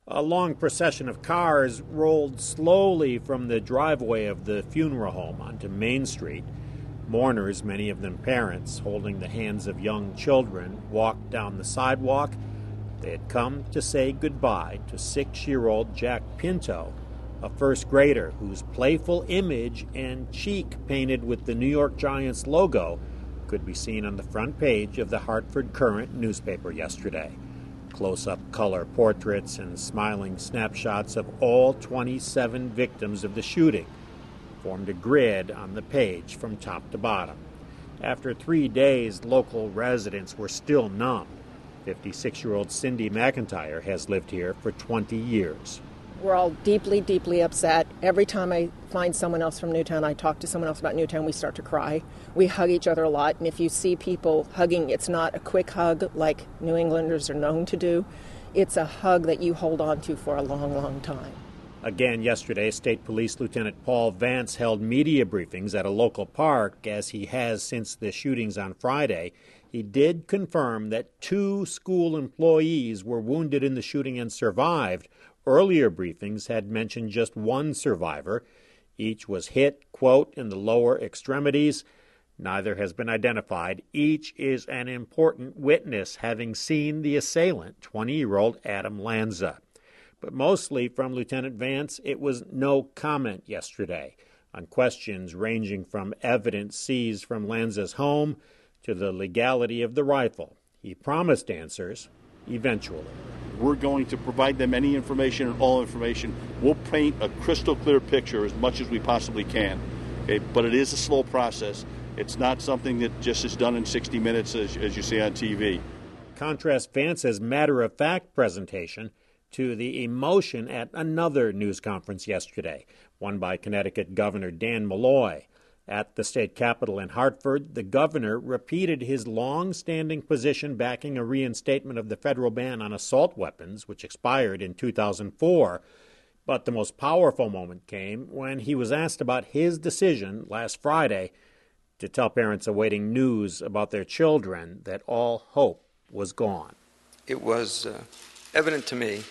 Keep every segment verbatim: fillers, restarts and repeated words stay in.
A long procession of cars rolled slowly from the driveway of the funeral home onto Main Street. Mourners, many of them parents, holding the hands of young children, walked down the sidewalk. They had come to say goodbye to six-year-old Jack Pinto, a first grader whose playful image and cheek painted with the New York Giants logo could be seen on the front page of the Hartford Courant newspaper yesterday. Close-up color portraits and smiling snapshots of all twenty-seven victims of the shooting formed a grid on the page from top to bottom. After three days, local residents were still numb. fifty-six-year-old Cindy McIntyre has lived here for twenty years. We're all deeply, deeply upset. Every time I find someone else from Newtown, I talk to someone else about Newtown, we start to cry. We hug each other a lot, and if you see people hugging, it's not a quick hug like New Englanders are known to do. It's a hug that you hold on to for a long, long time. Again, yesterday, State Police Lieutenant Paul Vance held media briefings at a local park, as he has since the shootings on Friday. He did confirm that two school employees were wounded in the shooting and survived. Earlier briefings had mentioned just one survivor. Each was hit, quote, in the lower extremities. Neither has been identified. Each is an important witness, having seen the assailant, twenty-year-old Adam Lanza. But mostly from Lieutenant Vance, it was no comment yesterday on questions ranging from evidence seized from Lanza's home to the legality of the rifle. He promised answers eventually. We're going to provide them any information and all information. We'll paint a crystal clear picture as much as we possibly can. Okay? But it is a slow process. It's not something that just is done in sixty minutes as, as you see on T V. Contrast Vance's matter-of-fact presentation to the emotion at another news conference yesterday, one by Connecticut Governor Dan Malloy. At the state capitol in Hartford, the governor repeated his long-standing position backing a reinstatement of the federal ban on assault weapons, which expired in two thousand four. But the most powerful moment came when he was asked about his decision last Friday to tell parents awaiting news about their children that all hope was gone. It was uh, evident to me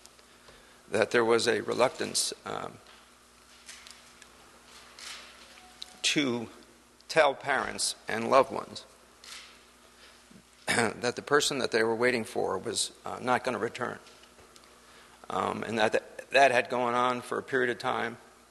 that there was a reluctance um, to tell parents and loved ones that the person that they were waiting for was uh, not going to return. Um, and that, that that had gone on for a period of time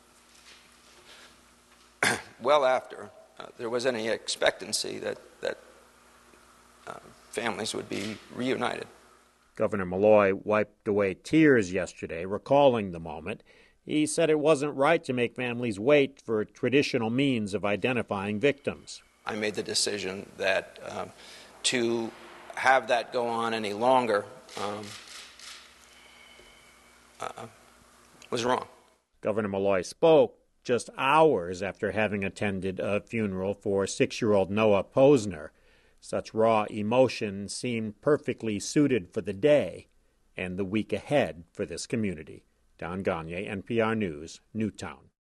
well after uh, there was any expectancy that, that uh, families would be reunited. Governor Malloy wiped away tears yesterday, recalling the moment. He said it wasn't right to make families wait for traditional means of identifying victims. I made the decision that um, to have that go on any longer um, uh, was wrong. Governor Malloy spoke just hours after having attended a funeral for six-year-old Noah Posner. Such raw emotion seemed perfectly suited for the day and the week ahead for this community. Don Gagne, N P R News, Newtown.